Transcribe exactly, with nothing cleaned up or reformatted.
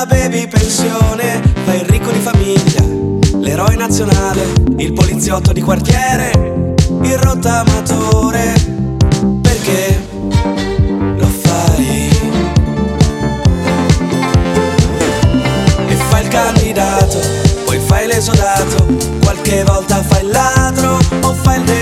la baby pensione, fai il ricco di famiglia, l'eroe nazionale, il poliziotto di quartiere, il rottamatore. Perché lo fai? E fai il candidato, poi fai l'esodato, qualche volta fai il ladro o fai il